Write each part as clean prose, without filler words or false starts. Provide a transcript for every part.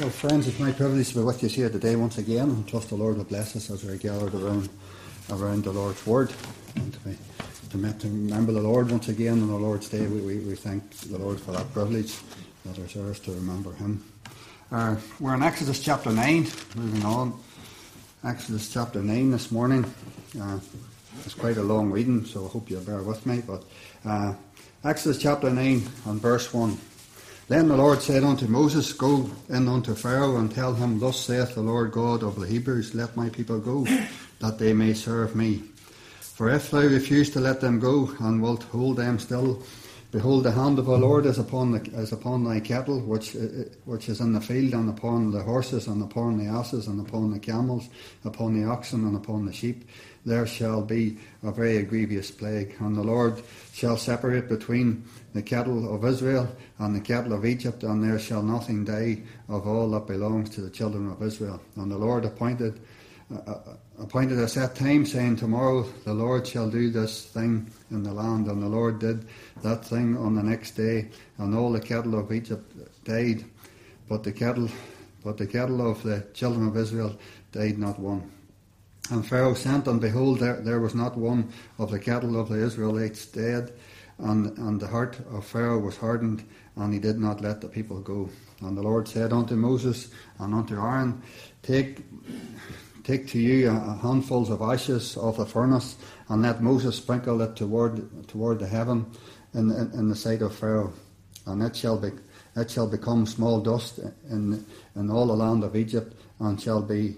Well, friends, it's my privilege to be with you here today once again, and trust the Lord will bless us as we're gathered around the Lord's Word, and to remember the Lord once again on the Lord's Day. We thank the Lord for that privilege that is ours to remember Him. We're in Exodus chapter 9, moving on. Exodus chapter 9 this morning. It's quite a long reading, so I hope you'll bear with me. But Exodus chapter 9 and verse 1. Then the Lord said unto Moses, Go in unto Pharaoh, and tell him, Thus saith the Lord God of the Hebrews, Let my people go, that they may serve me. For if thou refuse to let them go, and wilt hold them still, behold, the hand of the Lord is upon thy cattle, which is in the field, and upon the horses, and upon the asses, and upon the camels, upon the oxen, and upon the sheep. There shall be a very grievous plague. And the Lord shall separate between the cattle of Israel and the cattle of Egypt, and there shall nothing die of all that belongs to the children of Israel. And the Lord appointed a set time, saying, Tomorrow the Lord shall do this thing in the land. And the Lord did that thing on the next day, and all the cattle of Egypt died, but the cattle of the children of Israel died not one. And Pharaoh sent, and behold, there was not one of the cattle of the Israelites dead, and the heart of Pharaoh was hardened, and he did not let the people go. And the Lord said unto Moses and unto Aaron, Take to you handfuls of ashes of the furnace, and let Moses sprinkle it toward the heaven in the sight of Pharaoh, and it shall become small dust in all the land of Egypt, and shall be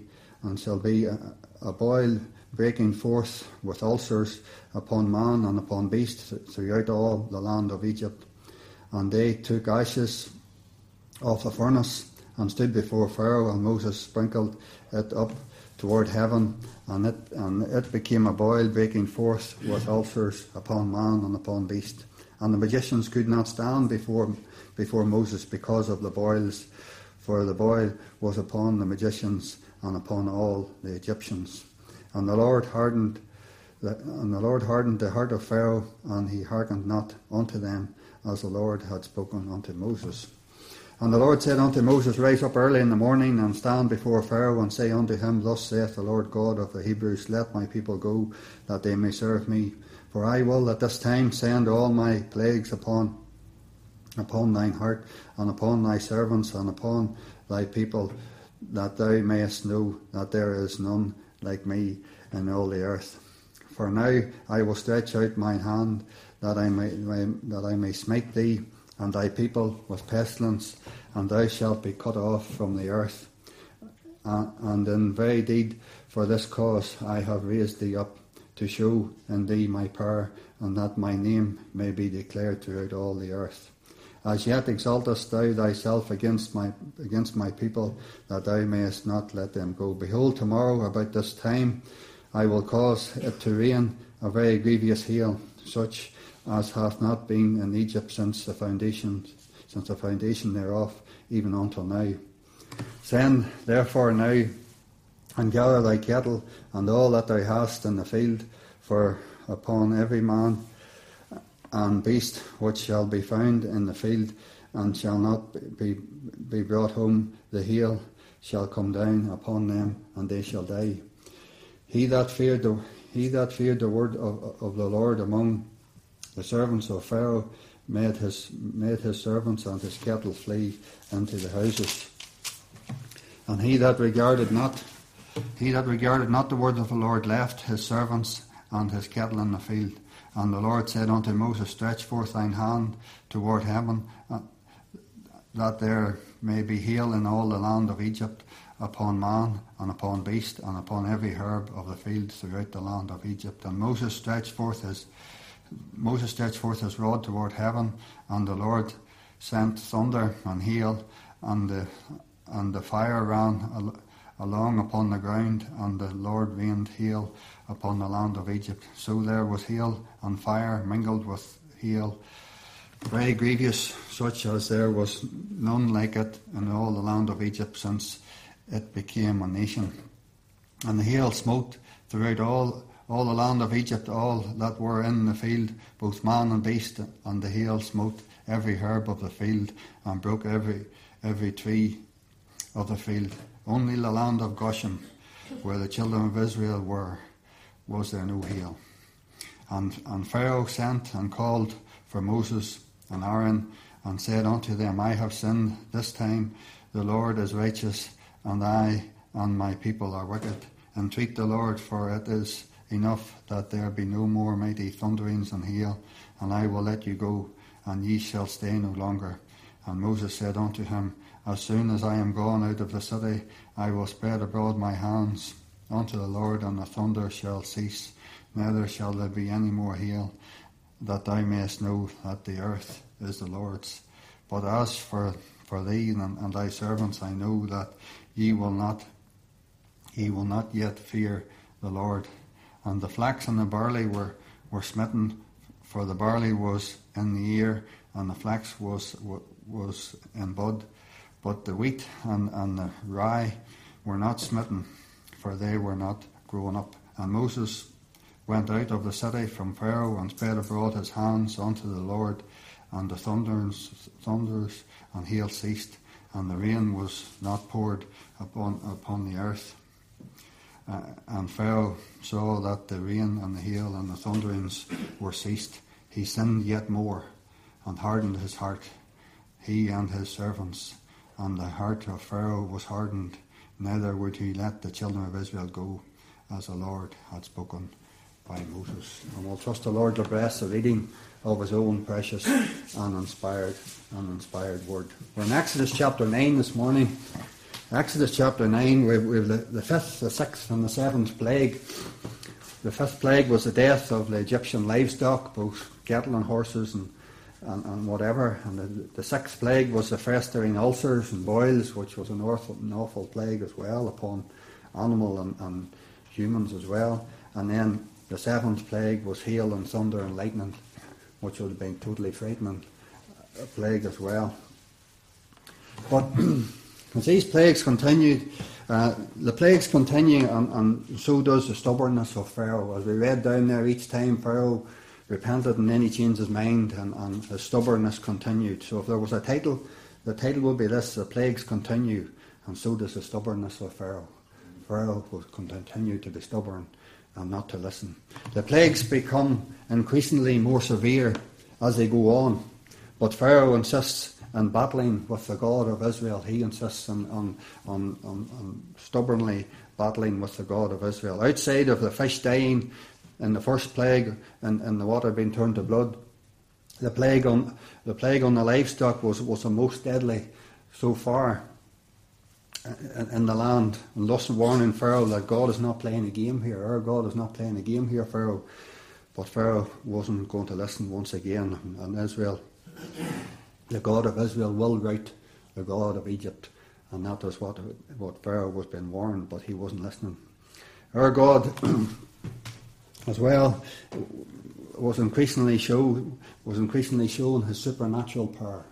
a boil breaking forth with ulcers upon man and upon beast throughout all the land of Egypt. And they took ashes of the furnace and stood before Pharaoh, and Moses sprinkled it up toward heaven, and it became a boil breaking forth with ulcers upon man and upon beast. And the magicians could not stand before Moses because of the boils, for the boil was upon the magicians and upon all the Egyptians. And the Lord hardened the heart of Pharaoh, and he hearkened not unto them, as the Lord had spoken unto Moses. And the Lord said unto Moses, Rise up early in the morning, and stand before Pharaoh, and say unto him, Thus saith the Lord God of the Hebrews, Let my people go, that they may serve me. For I will at this time send all my plagues upon thine heart, and upon thy servants, and upon thy people, that thou mayest know that there is none like me in all the earth. For now I will stretch out mine hand, that I may smite thee and thy people with pestilence, and thou shalt be cut off from the earth. And in very deed for this cause I have raised thee up, to show in thee my power, and that my name may be declared throughout all the earth. As yet exaltest thou thyself against my people, that thou mayest not let them go. Behold, tomorrow about this time I will cause it to rain a very grievous hail, such as hath not been in Egypt since the foundation thereof, even until now. Send therefore now, and gather thy cattle, and all that thou hast in the field, for upon every man and beast which shall be found in the field, and shall not be brought home, the hail shall come down upon them, and they shall die. He that feared the word of the Lord among the servants of Pharaoh made his servants and his cattle flee into the houses. And he that regarded not the word of the Lord left his servants and his cattle in the field. And the Lord said unto Moses, Stretch forth thine hand toward heaven, that there may be hail in all the land of Egypt, upon man, and upon beast, and upon every herb of the field throughout the land of Egypt. And Moses stretched forth his rod toward heaven, and the Lord sent thunder and hail, and the fire ran along upon the ground, and the Lord rained hail upon the land of Egypt. So there was hail and fire mingled with hail, very grievous, such as there was none like it in all the land of Egypt since it became a nation. And the hail smote throughout all the land of Egypt, all that were in the field, both man and beast, and the hail smote every herb of the field, and broke every tree of the field. Only the land of Goshen, where the children of Israel were, was there no heal. And Pharaoh sent and called for Moses and Aaron, and said unto them, I have sinned this time. The Lord is righteous, and I and my people are wicked. Entreat the Lord, for it is enough that there be no more mighty thunderings and hail, and I will let you go, and ye shall stay no longer. And Moses said unto him, As soon as I am gone out of the city, I will spread abroad my hands unto the Lord, and the thunder shall cease, neither shall there be any more hail, that thou mayest know that the earth is the Lord's. But as for thee and thy servants, I know that ye will not yet fear the Lord. And the flax and the barley were smitten, for the barley was in the ear, and the flax was in bud. But the wheat and the rye were not smitten, for they were not grown up. And Moses went out of the city from Pharaoh, and spread abroad his hands unto the Lord, and the thunders and hail ceased, and the rain was not poured upon the earth. And Pharaoh saw that the rain and the hail and the thunderings were ceased. He sinned yet more, and hardened his heart, he and his servants. And the heart of Pharaoh was hardened, neither would he let the children of Israel go, as the Lord had spoken by Moses. And we'll trust the Lord to bless the reading of his own precious and inspired word. We're in Exodus chapter 9 this morning. Exodus chapter 9, we've the fifth, the sixth and the seventh plague. The fifth plague was the death of the Egyptian livestock, both cattle and horses and whatever. And the sixth plague was the festering ulcers and boils, which was an awful plague as well upon animal and humans as well. And then the seventh plague was hail and thunder and lightning, which would have been totally frightening plague as well. But as these plagues continued, the plagues continue, and so does the stubbornness of Pharaoh. As we read down there, each time Pharaoh repented and then he changed his mind, and his stubbornness continued. So if there was a title, the title would be this: The Plagues Continue, and so does the stubbornness of Pharaoh. Pharaoh will continue to be stubborn and not to listen. The plagues become increasingly more severe as they go on, but Pharaoh insists on battling with the God of Israel. He insists on stubbornly battling with the God of Israel. Outside of the fish dying in the first plague and the water being turned to blood, the plague on the livestock was the most deadly so far in the land, and thus warning Pharaoh that God is not playing a game here. Our God is not playing a game here, Pharaoh. But Pharaoh wasn't going to listen once again, and Israel, the God of Israel, will rout the God of Egypt, and that was what Pharaoh was being warned, but he wasn't listening. Our God, as well, was increasingly showing his supernatural power,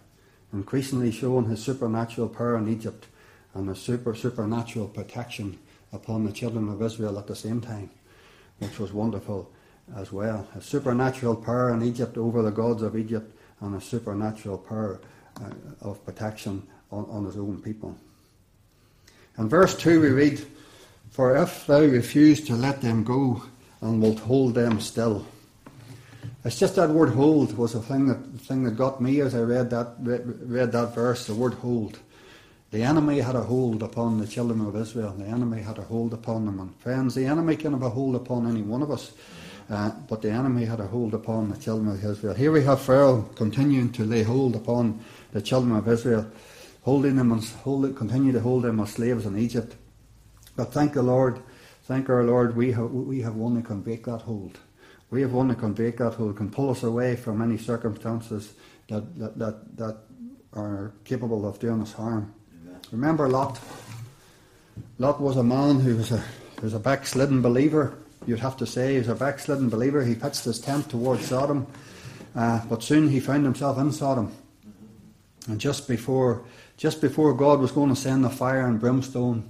in Egypt, and a supernatural protection upon the children of Israel at the same time, which was wonderful as well. A supernatural power in Egypt over the gods of Egypt, and a supernatural power of protection on his own people. In verse 2 we read, For if thou refuse to let them go, and wilt hold them still. It's just that word hold was the thing that got me as I read that verse, the word hold. The enemy had a hold upon the children of Israel. The enemy had a hold upon them. And friends, the enemy can have a hold upon any one of us. But the enemy had a hold upon the children of Israel. Here we have Pharaoh continuing to lay hold upon the children of Israel, continue to hold them as slaves in Egypt. But thank our Lord, we have one that can break that hold. We have one that can break that hold, can pull us away from any circumstances that are capable of doing us harm. Remember Lot. Lot was a man who was a backslidden believer. You'd have to say he was a backslidden believer. He pitched his tent towards Sodom, but soon he found himself in Sodom. And just before God was going to send the fire and brimstone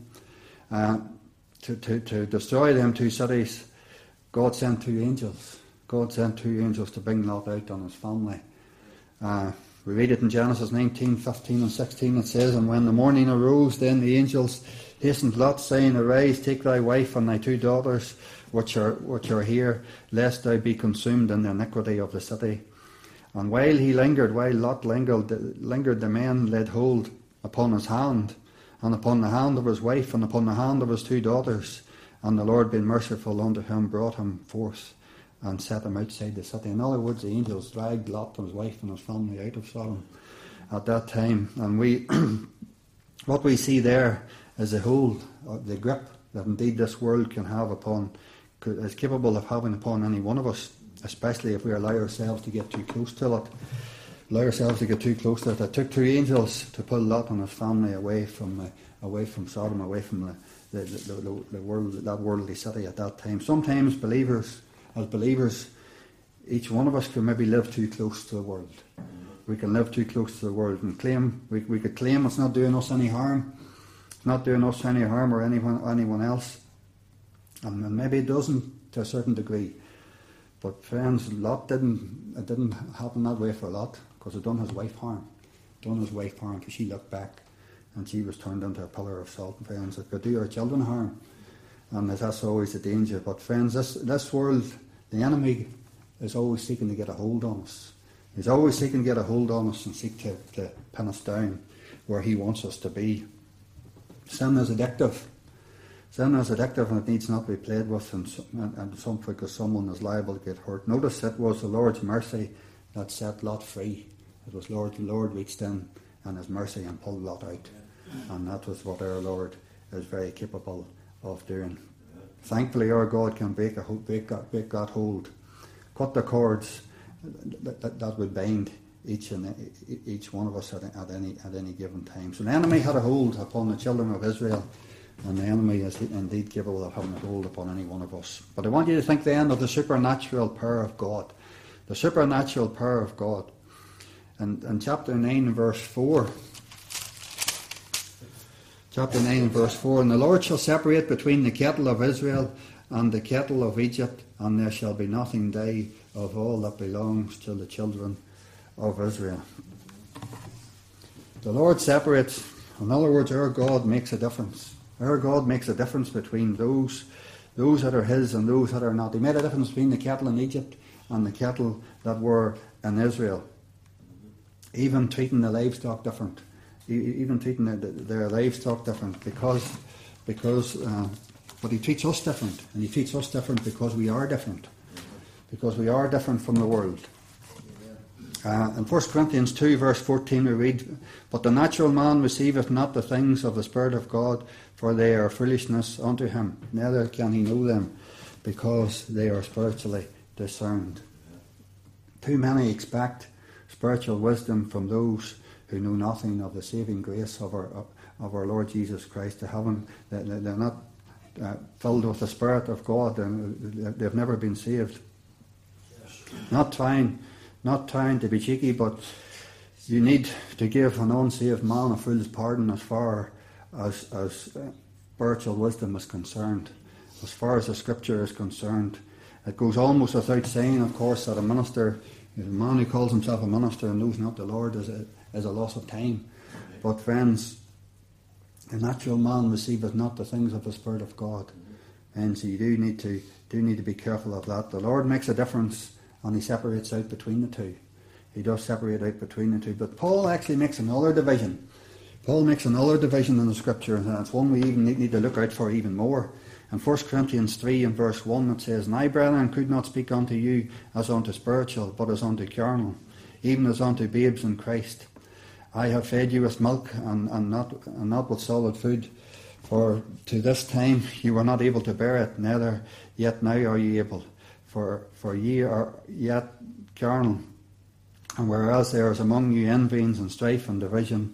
to destroy them two cities, God sent two angels. God sent two angels to bring Lot out and his family. We read it in Genesis 19, 15 and 16. It says, "And when the morning arose, then the angels hastened Lot, saying, Arise, take thy wife and thy 2 daughters, which are here, lest thou be consumed in the iniquity of the city. And while Lot lingered, the men laid hold upon his hand, and upon the hand of his wife, and upon the hand of his 2 daughters. And the Lord, being merciful unto him, brought him forth, and set him outside the city." In other words, the angels dragged Lot and his wife and his family out of Sodom at that time. And what we see there is the hold, the grip that indeed this world can have is capable of having upon any one of us, especially if we allow ourselves to get too close to it. It took 2 angels to pull Lot and his family away from Sodom, away from the world, that worldly city at that time. Sometimes as believers, each one of us can maybe live too close to the world. We can live too close to the world and claim, we could claim it's not doing us any harm. It's not doing us any harm or anyone else. And maybe it doesn't to a certain degree. But friends, it didn't happen that way for Lot, because it done his wife harm. Because she looked back and she was turned into a pillar of salt. And friends, it could do our children harm. And that's always the danger. But friends, this world, the enemy is always seeking to get a hold on us. He's always seeking to get a hold on us and seek to pin us down where he wants us to be. Sin is addictive. And it needs not to be played with, and because someone is liable to get hurt. Notice it was the Lord's mercy that set Lot free. It was the Lord reached in and his mercy and pulled Lot out. And that was what our Lord is very capable of doing. Thankfully, our God can break that hold, cut the cords that would bind each one of us at any given time. So the enemy had a hold upon the children of Israel, and the enemy is indeed capable of having a hold upon any one of us. But I want you to think then of the supernatural power of God. The supernatural power of God. And in chapter 9 verse 4, "And the Lord shall separate between the cattle of Israel and the cattle of Egypt, and there shall be nothing die of all that belongs to the children of Israel." The Lord separates. In other words, our God makes a difference. Our God makes a difference between those that are his and those that are not. He made a difference between the cattle in Egypt and the cattle that were in Israel. Even treating the livestock different. Even treating their livestock different but he treats us different, and he treats us different because we are different. Because we are different from the world. In 1 Corinthians 2 verse 14 we read, "But the natural man receiveth not the things of the Spirit of God, for they are foolishness unto him, neither can he know them, because they are spiritually discerned." Too many expect spiritual wisdom from those who know nothing of the saving grace of our Lord Jesus Christ. They're not filled with the Spirit of God, and they've never been saved. Not trying to be cheeky, but you need to give an unsaved man a fool's pardon as far as spiritual wisdom is concerned, as far as the Scripture is concerned. It goes almost without saying, of course, that a man who calls himself a minister and knows not the Lord is a loss of time. But friends, the natural man receiveth not the things of the Spirit of God, and so you do need to be careful of that. The Lord makes a difference, and he separates out between the two. He does separate out between the two. But Paul actually makes another division. Paul makes another division in the Scripture, and it's one we even need to look out for even more. In 1 Corinthians 3 and verse 1 it says, "And I, brethren, could not speak unto you as unto spiritual, but as unto carnal, even as unto babes in Christ. I have fed you with milk and not with solid food. For to this time you were not able to bear it, neither yet now are ye able. For ye are yet carnal. And whereas there is among you envyings and strife and division,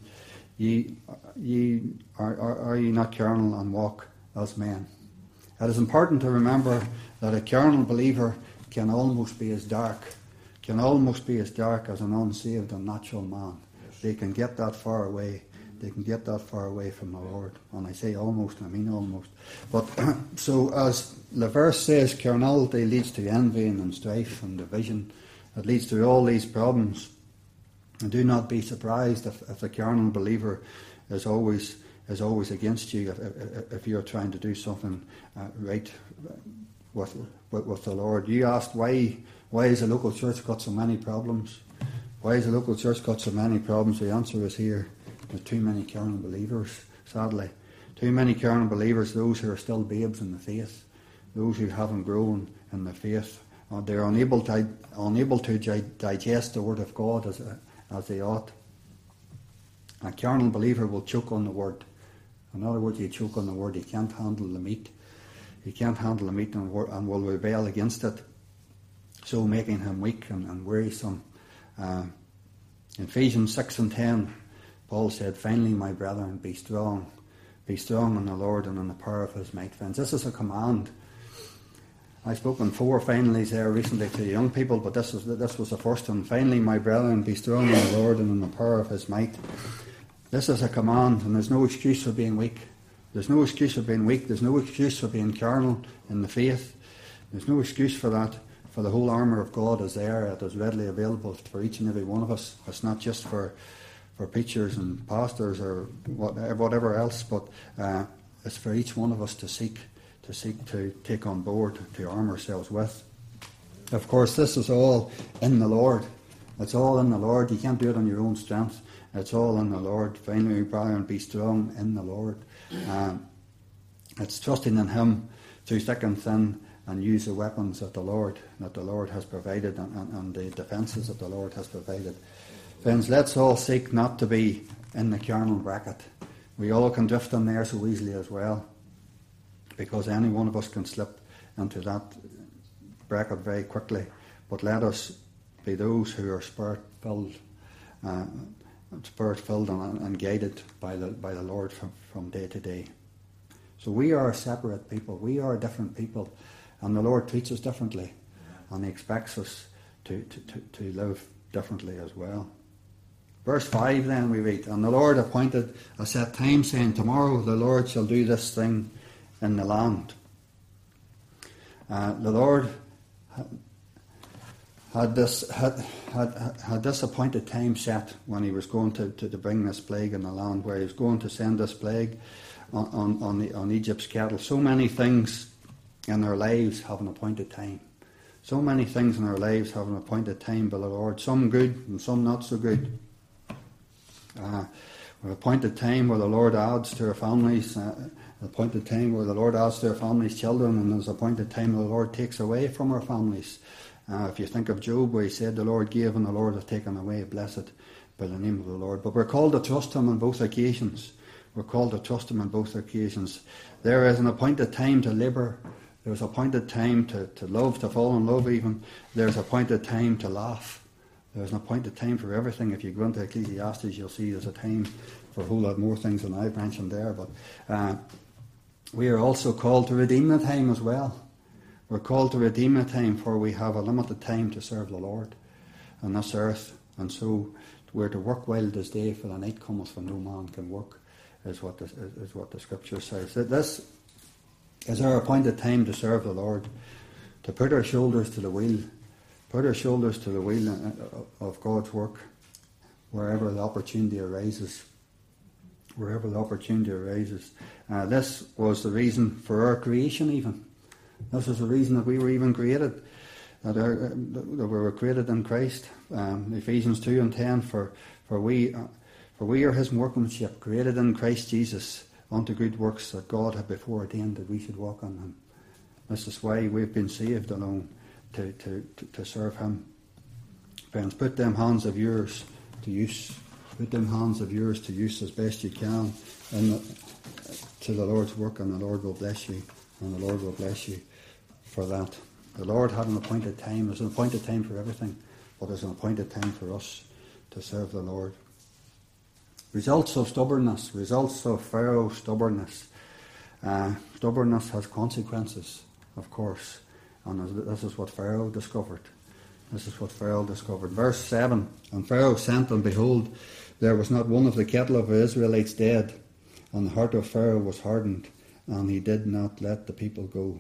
are ye not carnal and walk as men?" It is important to remember that a carnal believer can almost be as dark as an unsaved and natural man. They can get that far away. They can get that far away from the Lord. And I say almost, I mean almost. But so as the verse says, carnality leads to envying and strife and division. It leads to all these problems. And do not be surprised if a carnal believer is always against you if you're trying to do something right with the Lord. You asked why has the local church got so many problems? Why has the local church got so many problems? The answer is here. There's too many carnal believers, sadly. Too many carnal believers, those who are still babes in the faith, those who haven't grown in the faith. They're unable to digest the Word of God as they ought. A carnal believer will choke on the Word. In other words, you choke on the Word, he can't handle the meat. He can't handle the meat and will rebel against it, so making him weak and wearisome. In Ephesians 6 and 10, Paul said, "Finally, my brethren, be strong. Be strong in the Lord and in the power of his might." Friends, this is a command. I've spoken 4 finallys there recently to the young people, but this was the first one. "Finally, my brethren, be strong in the Lord and in the power of his might." This is a command, and there's no excuse for being weak. There's no excuse for being weak. There's no excuse for being carnal in the faith. There's no excuse for that. For the whole armour of God is there. It is readily available for each and every one of us. It's not just for preachers and pastors or whatever else, but it's for each one of us to seek to take on board, to arm ourselves with. Of course, this is all in the Lord. It's all in the Lord. You can't do it on your own strength. It's all in the Lord. Finally, brethren, be strong in the Lord. It's trusting in Him through thick and thin, and use the weapons that the Lord has provided, and the defences that the Lord has provided. Friends, let's all seek not to be in the carnal bracket. We all can drift in there so easily as well, because any one of us can slip into that bracket very quickly. But let us be those who are spirit-filled and guided by the Lord from day to day. So we are separate people. We are different people, and the Lord treats us differently, and He expects us to live differently as well. Verse 5 then we read, "And the Lord appointed a set time, saying, Tomorrow the Lord shall do this thing in the land." The Lord had this appointed time set when He was going to bring this plague in the land, where He was going to send this plague on Egypt's cattle. So many things in our lives have an appointed time. So many things in our lives have an appointed time by the Lord. Some good and some not so good. An appointed time where the Lord adds to our families, an appointed time where the Lord adds to our families' children, and there's an appointed time where the Lord takes away from our families. If you think of Job, where he said, "The Lord gave and the Lord has taken away, blessed by the name of the Lord." But we're called to trust Him on both occasions. We're called to trust Him on both occasions. There is an appointed time to labour. There's an appointed time to love, to fall in love even. There's an appointed time to laugh. There's an appointed time for everything. If you go into Ecclesiastes, you'll see there's a time for a whole lot more things than I've mentioned there. But we are also called to redeem the time as well. We're called to redeem the time, for we have a limited time to serve the Lord on this earth. And so we're to work while it is day, for the night cometh when no man can work, is what the Scripture says. This is our appointed time to serve the Lord, to put our shoulders to the wheel. Put our shoulders to the wheel of God's work wherever the opportunity arises. Wherever the opportunity arises. This was the reason for our creation even. This is the reason that we were even created. That we were created in Christ. Ephesians 2 and 10, for we are His workmanship, created in Christ Jesus, unto good works that God had before ordained that we should walk on them. This is why we've been saved alone, to serve Him. Friends, put them hands of yours to use. Put them hands of yours to use as best you can to the Lord's work, and the Lord will bless you. And the Lord will bless you for that. The Lord had an appointed time. There's an appointed time for everything, but there's an appointed time for us to serve the Lord. Results of stubbornness. Results of Pharaoh's stubbornness. Stubbornness has consequences, of course. And this is what Pharaoh discovered. This is what Pharaoh discovered. Verse 7, "And Pharaoh sent, and behold, there was not one of the cattle of the Israelites dead. And the heart of Pharaoh was hardened, and he did not let the people go."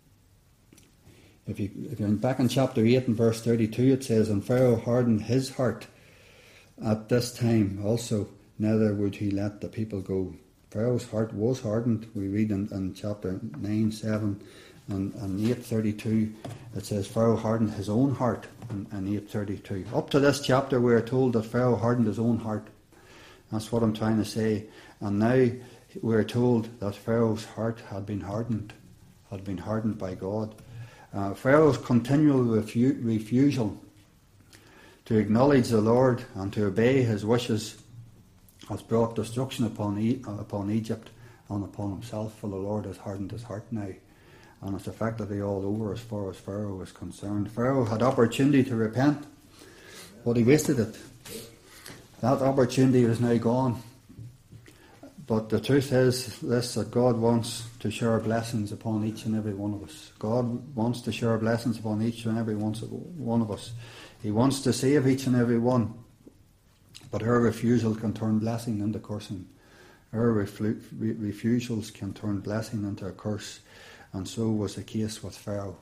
If you're back in chapter 8 and verse 32, it says, "And Pharaoh hardened his heart, at this time also, neither would he let the people go. Pharaoh's heart was hardened. We read in chapter 9, 7 and 8:32, it says Pharaoh hardened his own heart in 8:32. Up to this chapter we are told that Pharaoh hardened his own heart. That's what I'm trying to say. And now we are told that Pharaoh's heart had been hardened by God. Pharaoh's continual refusal to acknowledge the Lord and to obey his wishes has brought destruction upon Egypt and upon himself, for the Lord has hardened his heart now. And it's effectively all over as far as Pharaoh is concerned. Pharaoh had opportunity to repent, but he wasted it. That opportunity is now gone. But the truth is this, that God wants to share blessings upon each and every one of us. God wants to share blessings upon each and every one of us. He wants to save each and every one. But our refusal can turn blessing into cursing. Our refusals can turn blessing into a curse. And so was the case with Pharaoh.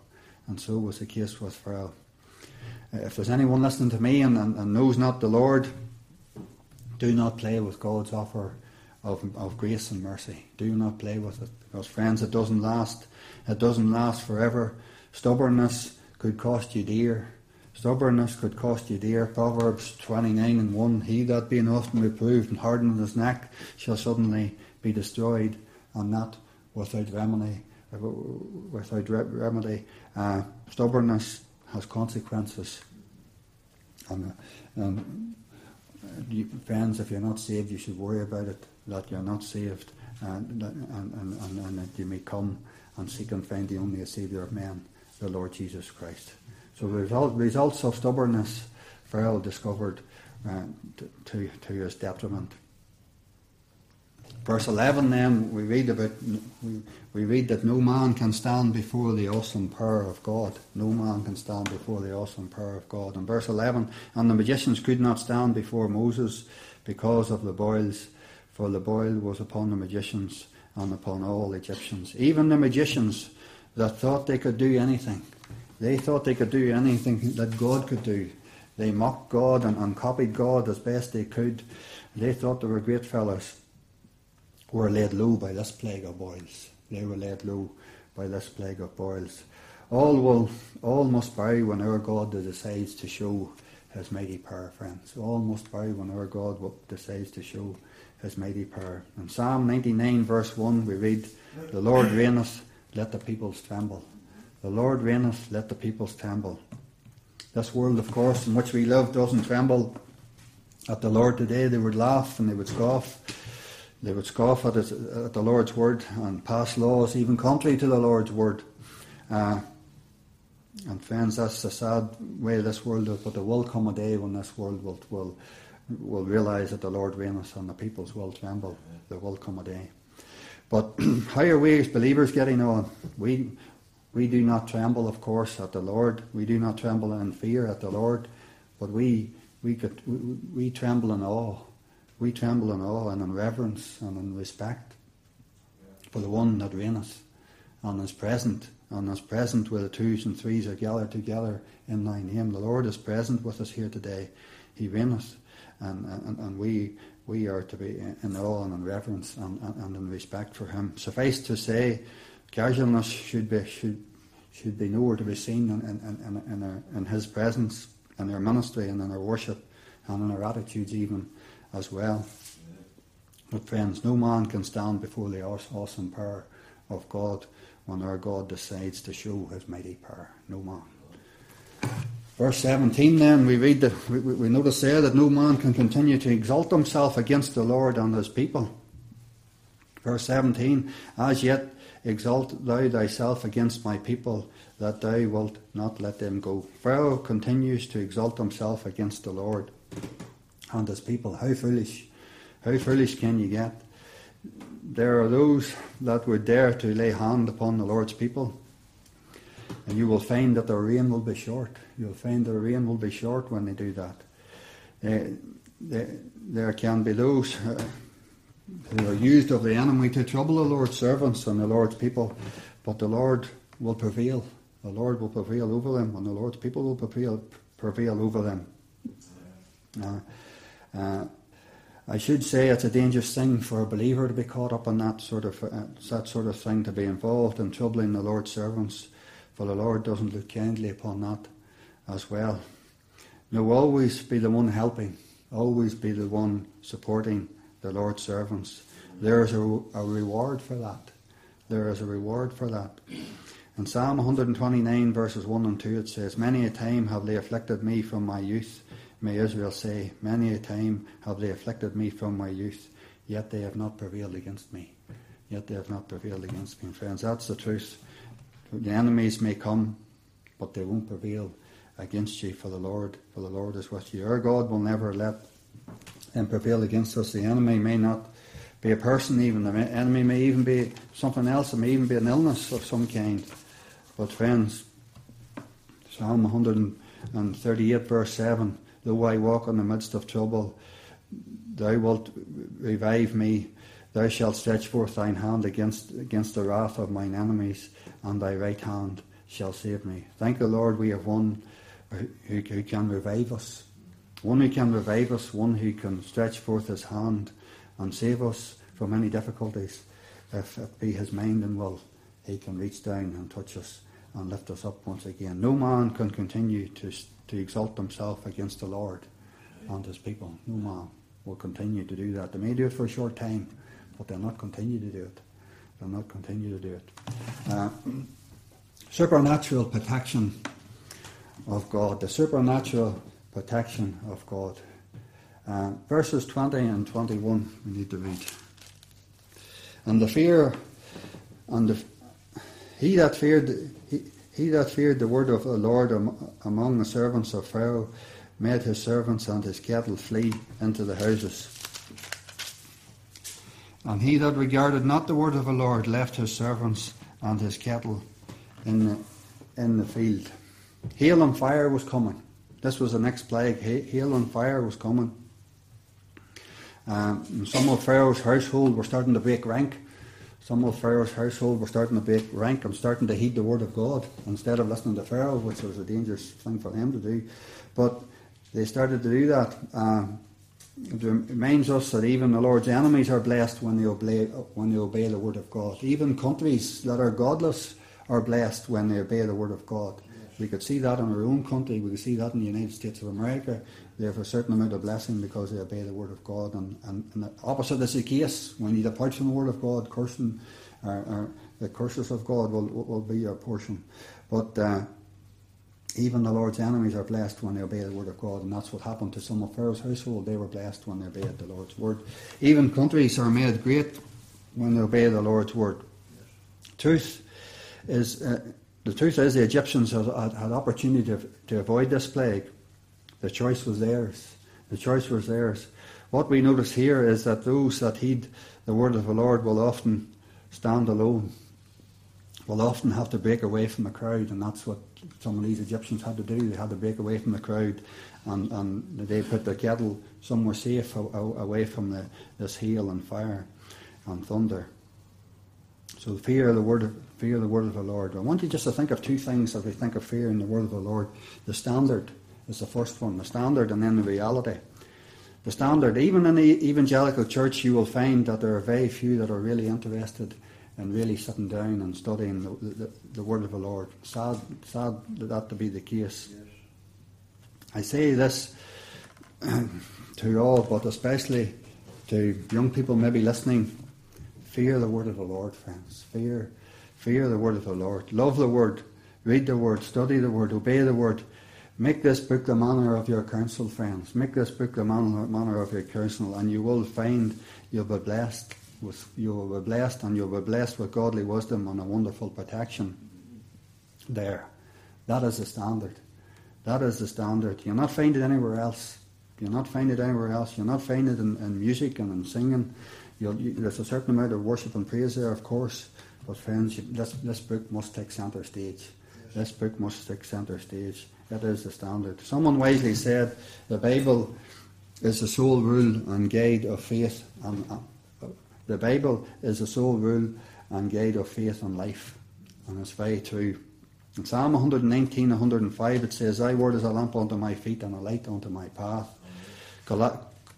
If there's anyone listening to me and knows not the Lord, do not play with God's offer of grace and mercy. Do not play with it. Because friends, it doesn't last. It doesn't last forever. Stubbornness could cost you dear. Proverbs 29:1. He that being often reproved and hardened his neck shall suddenly be destroyed, and not without remedy. Stubbornness has consequences. And friends, if you're not saved, you should worry about it, that you're not saved, and that you may come and seek and find the only Saviour of men, the Lord Jesus Christ. So the results of stubbornness, Pharaoh discovered to his detriment. Verse 11 then, we read that no man can stand before the awesome power of God. No man can stand before the awesome power of God. In verse 11, and the magicians could not stand before Moses because of the boils, for the boil was upon the magicians and upon all Egyptians. Even the magicians that thought they could do anything. They thought they could do anything that God could do. They mocked God and copied God as best they could. They thought they were great fellows. Were laid low by this plague of boils. They were laid low by this plague of boils. All must bow when our God decides to show his mighty power, friends. All must bow when our God decides to show his mighty power. In Psalm 99 verse 1 we read, the Lord reigneth, let the peoples tremble. The Lord reigneth, let the peoples tremble. This world, of course, in which we live doesn't tremble at the Lord today. They would laugh and they would scoff. They would scoff at the Lord's word and pass laws even contrary to the Lord's word. And friends, that's the sad way this world is. But there will come a day when this world will realise that the Lord reigneth and the peoples will tremble. There will come a day. But how are we as believers getting on? We do not tremble, of course, at the Lord. We do not tremble in fear at the Lord. But we tremble in awe. We tremble in awe and in reverence and in respect for the one that reigneth and is present. And is present where the twos and threes are gathered together in thy name. The Lord is present with us here today. He reigneth. And we are to be in awe and in reverence and in respect for him. Suffice to say, casualness should be nowhere to be seen in his presence, in our ministry and in our worship and in our attitudes even as well. But friends, no man can stand before the awesome power of God when our God decides to show his mighty power. No man. Verse 17 then, we read that we notice there that no man can continue to exalt himself against the Lord and his people. Verse 17, as yet exalt thou thyself against my people, that thou wilt not let them go. Pharaoh continues to exalt himself against the Lord and his people. How foolish can you get? There are those that would dare to lay hand upon the Lord's people, and you will find that their reign will be short. You'll find their reign will be short when they do that. There can be those who are used of the enemy to trouble the Lord's servants and the Lord's people, but the Lord will prevail. The Lord will prevail over them, and the Lord's people will prevail over them. I should say it's a dangerous thing for a believer to be caught up in that sort of thing, to be involved in troubling the Lord's servants, for the Lord doesn't look kindly upon that as well. No, always be the one helping, always be the one supporting the Lord's servants. There is a reward for that. There is a reward for that. In Psalm 129 verses 1 and 2 it says, "Many a time have they afflicted me from my youth. May Israel say, many a time have they afflicted me from my youth, yet they have not prevailed against me." Yet they have not prevailed against me. Friends, that's the truth. The enemies may come, but they won't prevail against you, for the Lord is with you. Our God will never let them prevail against us. The enemy may not be a person even. The enemy may even be something else. It may even be an illness of some kind. But friends, Psalm 138 verse 7, "Though I walk in the midst of trouble, thou wilt revive me. Thou shalt stretch forth thine hand against the wrath of mine enemies, and thy right hand shall save me." Thank the Lord we have one who can revive us. One who can revive us, one who can stretch forth his hand and save us from any difficulties. If it be his mind and will, he can reach down and touch us and lift us up once again. No man can continue to exalt himself against the Lord and his people. No man will continue to do that. They may do it for a short time, but they'll not continue to do it. They'll not continue to do it. Supernatural protection of God. The supernatural protection of God. Verses 20 and 21 we need to read. "And the fear, he that feared the word of the Lord among the servants of Pharaoh made his servants and his cattle flee into the houses. And he that regarded not the word of the Lord left his servants and his cattle in the field." Hail and fire was coming. This was the next plague. Hail and fire was coming. Some of Pharaoh's household were starting to break rank. Some of Pharaoh's household were starting to break rank and starting to heed the word of God instead of listening to Pharaoh, which was a dangerous thing for them to do. But they started to do that. It reminds us that even the Lord's enemies are blessed when they obey the word of God. Even countries that are godless are blessed when they obey the word of God. We could see that in our own country. We could see that in the United States of America. They have a certain amount of blessing because they obey the word of God. And the opposite is the case. When you depart from the word of God, cursing, the curses of God will be your portion. But even the Lord's enemies are blessed when they obey the word of God. And that's what happened to some of Pharaoh's household. They were blessed when they obeyed the Lord's word. Even countries are made great when they obey the Lord's word. The truth is the Egyptians had opportunity to avoid this plague. The choice was theirs. The choice was theirs. What we notice here is that those that heed the word of the Lord will often stand alone, will often have to break away from the crowd, and that's what some of these Egyptians had to do. They had to break away from the crowd, and they put their cattle somewhere safe away from this hail and fire and thunder. So fear the word of the Lord. I want you just to think of two things as we think of fear in the word of the Lord. The standard is the first one, the standard, and then the reality. The standard, even in the evangelical church, you will find that there are very few that are really interested in really sitting down and studying the word of the Lord. Sad that to be the case. Yes. I say this to all, but especially to young people maybe listening. Fear the word of the Lord, friends. Fear the word of the Lord. Love the word. Read the word. Study the word. Obey the word. Make this book the manner of your counsel, friends. Make this book the manner of your counsel, and you will find you'll be blessed. You will be blessed, and you'll be blessed with godly wisdom and a wonderful protection. There. That is the standard. That is the standard. You'll not find it anywhere else. You'll not find it anywhere else. You'll not find it in music and in singing. There's a certain amount of worship and praise there, of course, but friends, this book must take centre stage. This book must take centre stage. It is the standard. Someone wisely said the Bible is the sole rule and guide of faith, and the Bible is the sole rule and guide of faith and life, and it's very true. In Psalm 119, 105, it says, "Thy word is a lamp unto my feet and a light unto my path."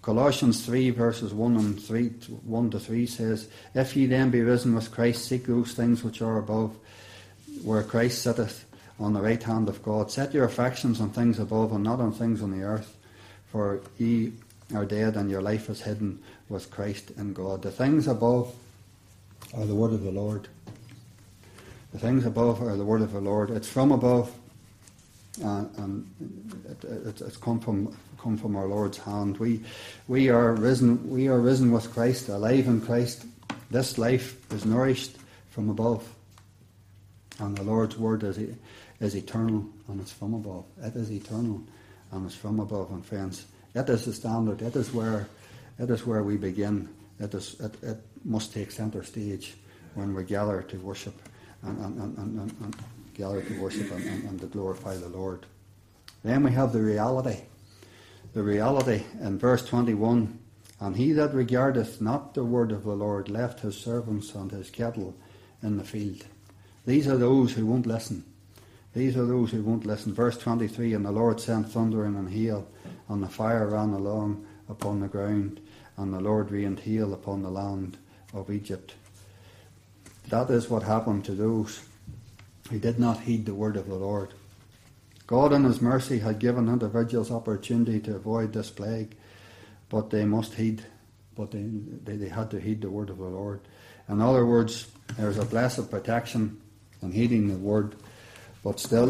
Colossians 3 verses 1 to 3 says, If ye then be risen with Christ, seek those things which are above, where Christ sitteth on the right hand of God. Set your affections on things above and not on things on the earth. For ye are dead and your life is hidden with Christ in God. The things above are the word of the Lord. The things above are the word of the Lord. It's from above, and it's come from our Lord's hand. We are risen with Christ, alive in Christ. This life is nourished from above, and the Lord's word is eternal, and it's from above. It is eternal, and it's from above. And friends, it is the standard. It is where we begin. It must take centre stage when we gather to worship and gather to worship and to glorify the Lord. Then we have the reality. The reality in verse 21, and he that regardeth not the word of the Lord left his servants and his cattle in the field. These are those who won't listen. These are those who won't listen. Verse 23, and the Lord sent thunder and hail, and the fire ran along upon the ground, and the Lord rained hail upon the land of Egypt. That is what happened to those who did not heed the word of the Lord. God in his mercy had given individuals opportunity to avoid this plague, but they must heed. But they had to heed the word of the Lord. In other words, there's a blessed protection in heeding the word, but still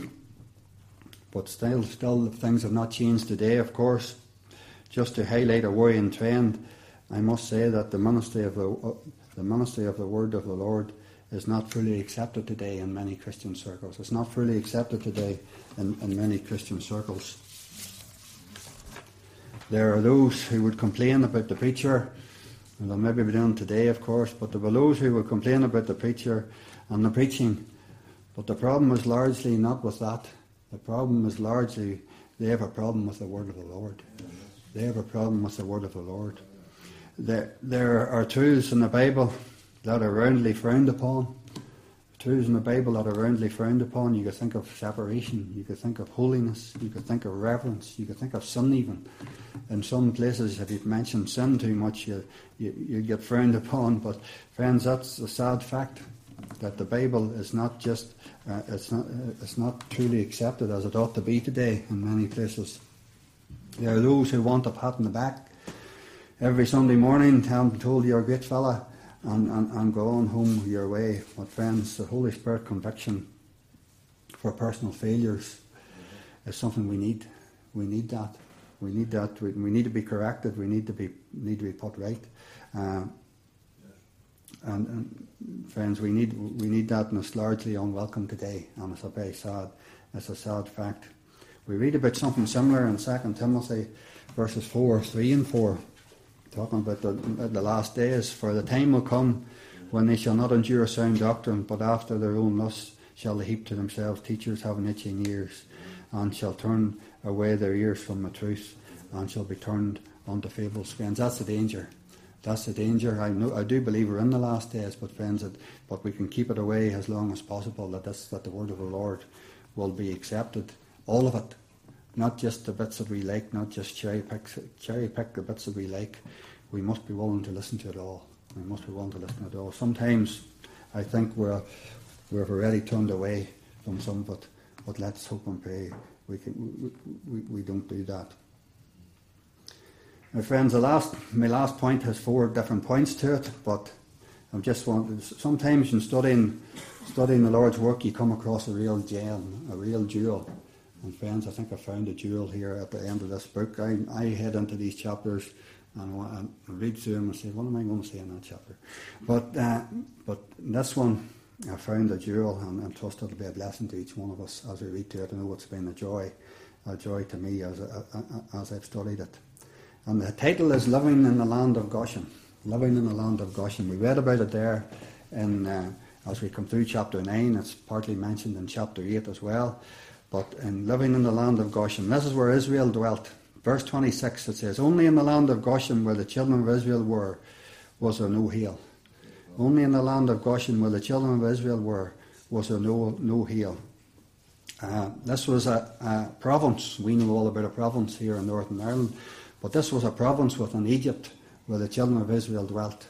things have not changed today, of course. Just to highlight a worrying trend, I must say that the ministry of the word of the Lord is not fully accepted today in many Christian circles. It's not fully accepted today in many Christian circles. There are those who would complain about the preacher, and they'll maybe be doing today, of course, but there were those who would complain about the preacher and the preaching. But the problem is largely not with that. The problem is largely they have a problem with the word of the Lord. They have a problem with the word of the Lord. There are truths in the Bible that are roundly frowned upon. Truths in the Bible that are roundly frowned upon. You could think of separation. You could think of holiness. You could think of reverence. You could think of sin even. In some places, if you mention sin too much, you get frowned upon. But friends, that's a sad fact, that the Bible is not just, it's not truly accepted as it ought to be today in many places. There are those who want a pat on the back every Sunday morning, told you're a great fella, and go on home your way. But friends, the Holy Spirit conviction for personal failures is something we need. We need that. We need that. We need to be corrected. We need to be put right. And friends, we need that, and it's largely unwelcome today, and it's a sad fact. We read about something similar in 2 Timothy verses 3 and 4, talking about the last days. For the time will come when they shall not endure sound doctrine, but after their own lusts shall they heap to themselves teachers having itching ears, and shall turn away their ears from the truth, and shall be turned unto fables. Friends, that's the danger. That's the danger. I do believe we're in the last days, but friends, but we can keep it away as long as possible. That the word of the Lord will be accepted, all of it, not just the bits that we like, not just cherry pick the bits that we like. We must be willing to listen to it all. We must be willing to listen to it all. Sometimes I think we've already turned away from some of it, but let's hope and pray we don't do that. My friends, my last point has 4 different points to it, but sometimes in studying the Lord's work, you come across a real gem, a real jewel. And friends, I think I found a jewel here at the end of this book. I head into these chapters and read through them and say, what am I going to say in that chapter? But this one, I found a jewel, and I trust it'll be a blessing to each one of us as we read to it. I know it's been a joy to me as I've studied it. And the title is Living in the Land of Goshen. Living in the Land of Goshen. We read about it there as we come through chapter 9. It's partly mentioned in chapter 8 as well. But in living in the land of Goshen, this is where Israel dwelt. Verse 26, it says, Only in the land of Goshen where the children of Israel were, was there no hail. Only in the land of Goshen where the children of Israel were, was there no hail. This was a province. We know all about a province here in Northern Ireland, But this was a province within Egypt where the children of Israel dwelt.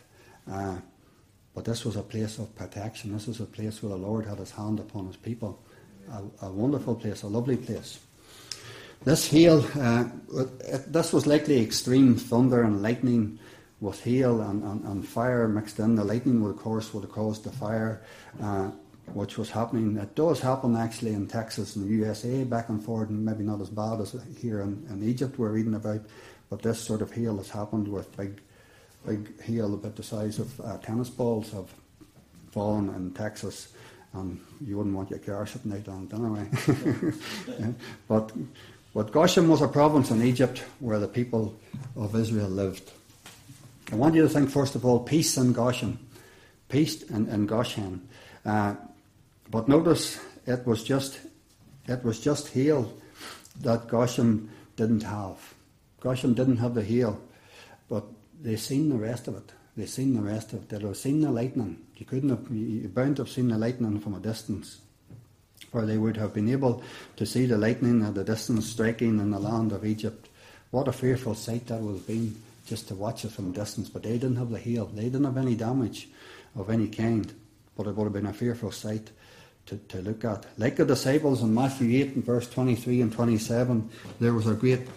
But this was a place of protection. This was a place where the Lord had his hand upon his people. A wonderful place, a lovely place. This hail, this was likely extreme thunder and lightning with hail and fire mixed in. The lightning would have caused the fire, which was happening. It does happen actually in Texas and the USA back and forth, and maybe not as bad as here in Egypt we're reading about. But this sort of hail has happened with big hail about the size of tennis balls have fallen in Texas, and you wouldn't want your car sitting out on it anyway. Yeah. But Goshen was a province in Egypt where the people of Israel lived. I want you to think first of all peace in Goshen. Peace in Goshen. But notice it was just hail that Goshen didn't have. Goshen didn't have the hail, but they seen the rest of it. They seen the rest of it. They'd have seen the lightning. You bound to have seen the lightning from a distance, where they would have been able to see the lightning at a distance striking in the land of Egypt. What a fearful sight that would have been just to watch it from a distance. But they didn't have the hail. They didn't have any damage of any kind. But it would have been a fearful sight to look at. Like the disciples in Matthew 8 and verse 23 and 27, there was a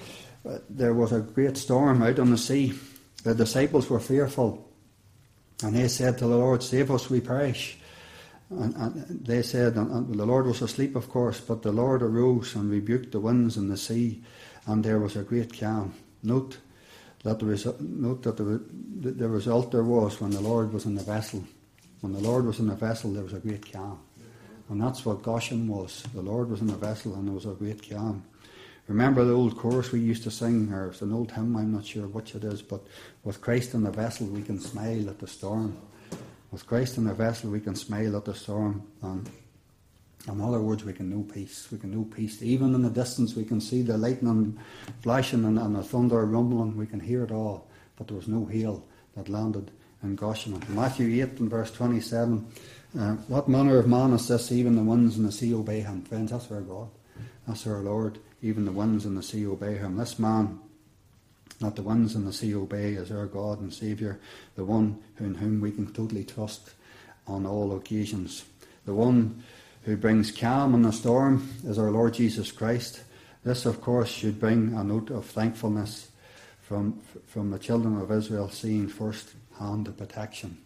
great storm out on the sea. The disciples were fearful, and they said to the Lord, "Save us, we perish." And they said, and the Lord was asleep, of course, but the Lord arose and rebuked the winds and the sea, and there was a great calm. Note that the result there was when the Lord was in the vessel. When the Lord was in the vessel, there was a great calm. And that's what Goshen was. The Lord was in the vessel, and there was a great calm. Remember the old chorus we used to sing, or it's an old hymn, I'm not sure which it is, but with Christ in the vessel we can smile at the storm. With Christ in the vessel we can smile at the storm. And in other words, we can know peace. We can know peace. Even in the distance we can see the lightning flashing and the thunder rumbling. We can hear it all. But there was no hail that landed in Goshen. Matthew 8 and verse 27, what manner of man is this? Even the winds and the sea obey him. Friends, that's our God. That's our Lord. Even the winds and the sea obey him. This man that the winds and the sea obey is our God and Saviour, the one in whom we can totally trust on all occasions. The one who brings calm in the storm is our Lord Jesus Christ. This, of course, should bring a note of thankfulness from the children of Israel, seeing first-hand the protection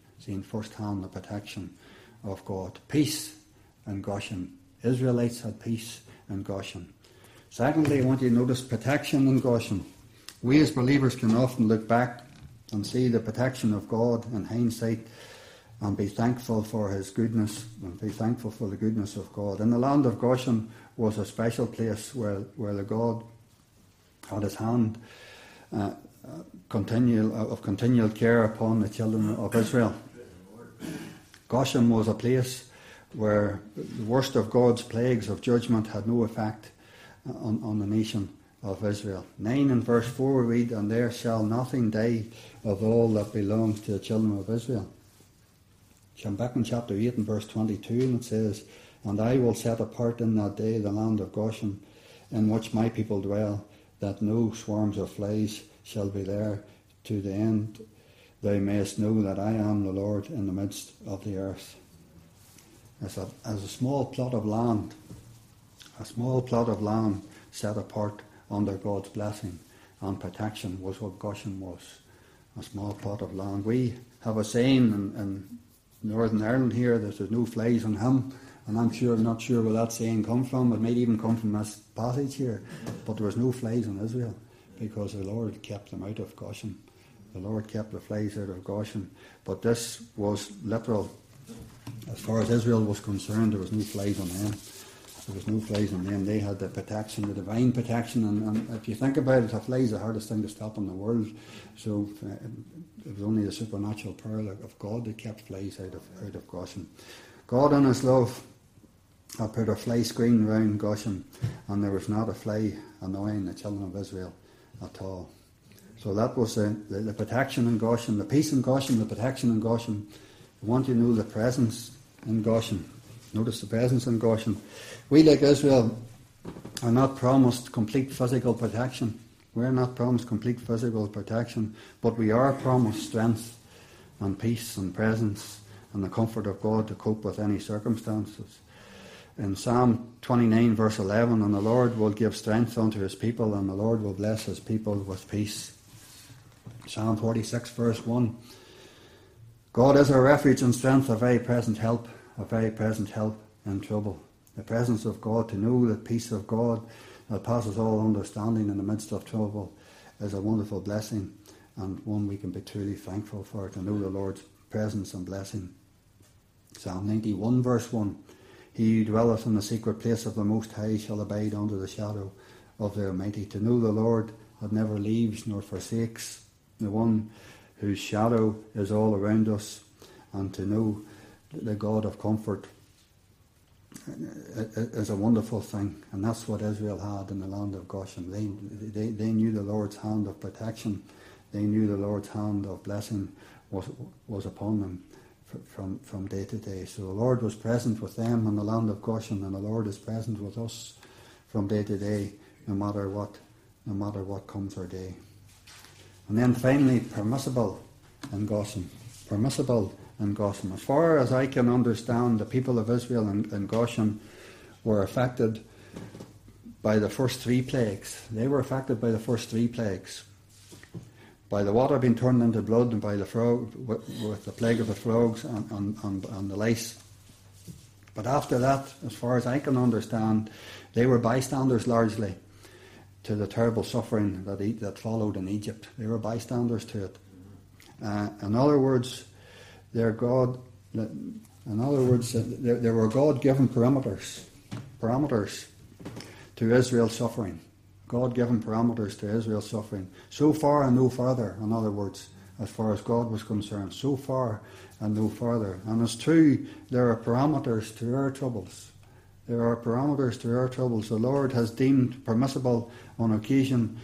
of God. Peace in Goshen. Israelites had peace in Goshen. Secondly, I want you to notice protection in Goshen. We as believers can often look back and see the protection of God in hindsight and be thankful for his goodness and be thankful for the goodness of God. And the land of Goshen was a special place where the God had his hand continual care upon the children of Israel. Goshen was a place where the worst of God's plagues of judgment had no effect on the nation of Israel. 9 and verse 4 we read, "And there shall nothing die of all that belongs to the children of Israel." Come back in chapter 8 and verse 22, and it says, "And I will set apart in that day the land of Goshen, in which my people dwell, that no swarms of flies shall be there, to the end thou mayest know that I am the Lord in the midst of the earth." As a small plot of land set apart under God's blessing and protection was what Goshen was. A small plot of land. We have a saying in Northern Ireland here that there's no flies on him, and I'm not sure where that saying comes from. It might even come from this passage here. But there was no flies on Israel because the Lord kept them out of Goshen. The Lord kept the flies out of Goshen. But this was literal. As far as Israel was concerned, there was no flies on them. There was no flies on them. They had the protection, the divine protection. And if you think about it, a fly is the hardest thing to stop in the world. So it was only the supernatural power of God that kept flies out of Goshen. God in his love had put a fly screen around Goshen, and there was not a fly annoying the children of Israel at all. So that was the protection in Goshen, the peace in Goshen, the protection in Goshen. I want you to know the presence in Goshen. Notice the presence in Goshen. We, like Israel, are not promised complete physical protection. We're not promised complete physical protection, but we are promised strength and peace and presence and the comfort of God to cope with any circumstances. In Psalm 29 verse 11, and the Lord will give strength unto his people, and the Lord will bless his people with peace. Psalm 46 verse 1, God is our refuge and strength, a very present help in trouble. The presence of God, to know the peace of God that passes all understanding in the midst of trouble, is a wonderful blessing, and one we can be truly thankful for, to know the Lord's presence and blessing. Psalm 91 verse 1, he who dwelleth in the secret place of the Most High shall abide under the shadow of the Almighty. To know the Lord that never leaves nor forsakes, the one whose shadow is all around us, and to know the God of comfort is a wonderful thing. And that's what Israel had in the land of Goshen. They knew the Lord's hand of protection. They knew the Lord's hand of blessing was upon them from day to day. So the Lord was present with them in the land of Goshen, and the Lord is present with us from day to day, no matter what comes our day. And then finally, permissible in Goshen. Permissible in Goshen. As far as I can understand, the people of Israel in Goshen were affected by the first three plagues. They were affected by the first three plagues. By the water being turned into blood, and by the frog, with the plague of the frogs and the lice. But after that, as far as I can understand, they were bystanders largely to the terrible suffering that followed in Egypt. They were bystanders to it. In other words, there were God-given parameters to Israel's suffering. God-given parameters to Israel's suffering. So far and no further, in other words, as far as God was concerned. So far and no further. And it's true, there are parameters to our troubles. There are parameters to our troubles. The Lord has deemed permissible on occasion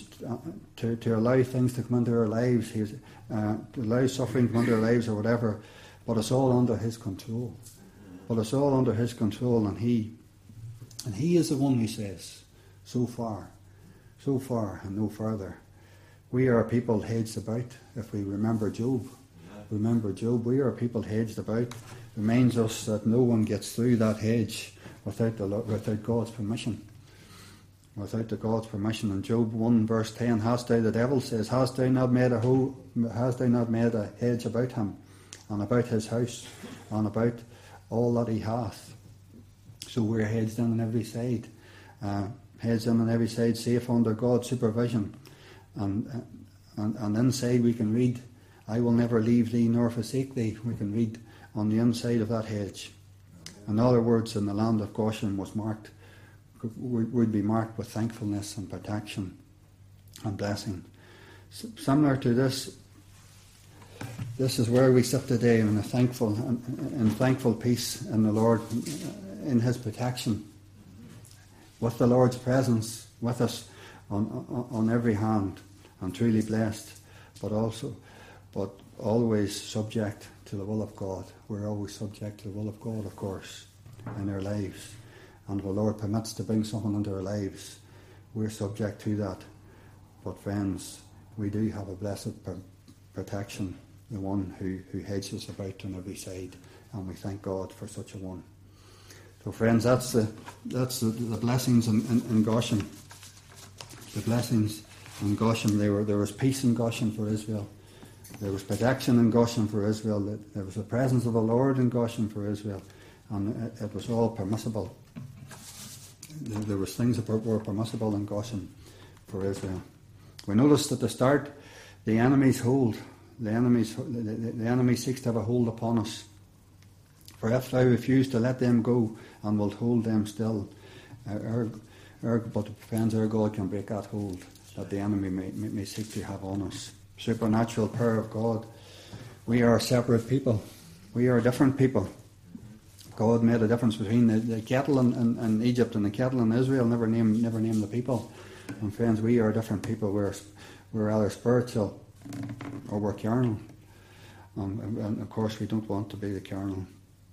to allow things to come into our lives, to allow suffering to come into our lives or whatever, but it's all under His control. But it's all under His control, and He is the one who says, so far and no further. We are people hedged about. If we remember Job, we are people hedged about. Reminds us that no one gets through that hedge without God's permission. Without the God's permission. In Job 1 verse 10, the devil says, hast thou not made a hedge about him, and about his house, and about all that he hath? So we're hedged in on every side. Hedged in on every side, safe under God's supervision. And inside we can read, I will never leave thee nor forsake thee. We can read on the inside of that hedge. In other words, in the land of Goshen would be marked with thankfulness and protection and blessing. Similar to this is where we sit today in a thankful peace in the Lord, in His protection, with the Lord's presence with us on every hand, and truly blessed, but always subject to the will of God. We're always subject to the will of God, of course, in our lives. And if the Lord permits to bring someone into our lives, we're subject to that. But friends, we do have a blessed protection, the one who hedges us about on every side, and we thank God for such a one. So friends, that's the blessings in Goshen. The blessings in Goshen. There was peace in Goshen for Israel. There was protection in Goshen for Israel. There was the presence of the Lord in Goshen for Israel. And it was all permissible. There was things that were permissible in Goshen for Israel. We noticed at the start, the enemy's hold. The enemy seeks to have a hold upon us. For if thou refuse to let them go, and wilt hold them still, but friends, our God can break that hold that the enemy may seek to have on us. Supernatural power of God. We are separate people. We are different people. God made a difference between the cattle in Egypt and the cattle in Israel. Never named the people. And friends, we are different people. We're either spiritual or we're carnal. And of course, we don't want to be the carnal.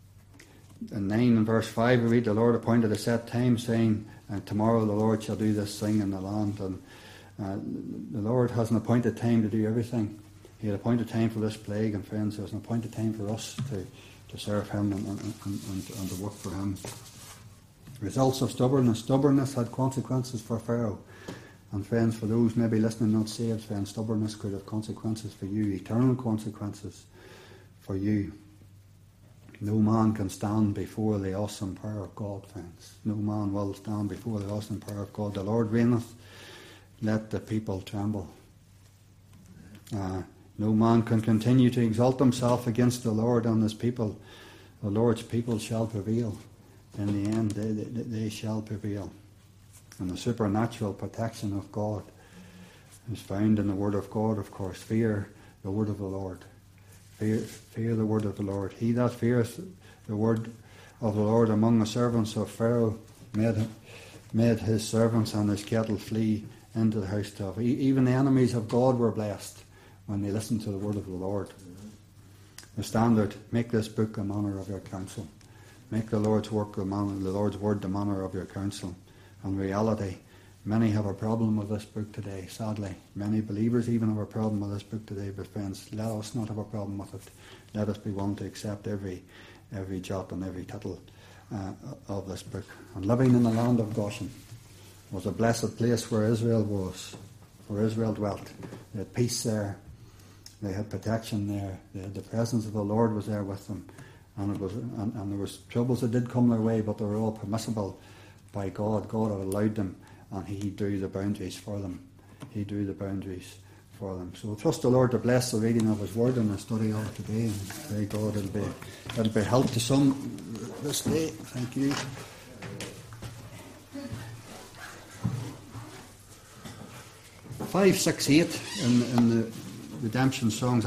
In 9 and verse 5 we read, the Lord appointed a set time, saying, and tomorrow the Lord shall do this thing in the land. The Lord has an appointed time to do everything. He had appointed time for this plague, and friends, there's an appointed time for us to serve Him and to work for Him. Results of stubbornness. Stubbornness had consequences for Pharaoh. And friends, for those maybe listening not saved, friends, stubbornness could have consequences for you, eternal consequences for you. No man can stand before the awesome power of God, friends. No man will stand before the awesome power of God. The Lord reigneth, let the people tremble. No man can continue to exalt himself against the Lord and His people. The Lord's people shall prevail. In the end, they shall prevail. And the supernatural protection of God is found in the Word of God, of course. Fear the word of the Lord. Fear the word of the Lord. He that feareth the word of the Lord among the servants of Pharaoh made his servants and his cattle flee into the house of. Even the enemies of God were blessed when they listened to the word of the Lord. The standard, make this book a manner of your counsel. Make the Lord's word the manner of your counsel. In reality, many have a problem with this book today, sadly. Many believers even have a problem with this book today, but friends, let us not have a problem with it. Let us be willing to accept every jot and every tittle of this book. And living in the land of Goshen was a blessed place where Israel was, where Israel dwelt. They had peace there, they had protection there, the presence of the Lord was there with them. And there was troubles that did come their way, but they were all permissible by God. God had allowed them, and He drew the boundaries for them. He drew the boundaries for them. So trust the Lord to bless the reading of His Word and the study of it today. And pray God it'll be help to some this day. Thank you. 5, 6, 8 in the redemption songs.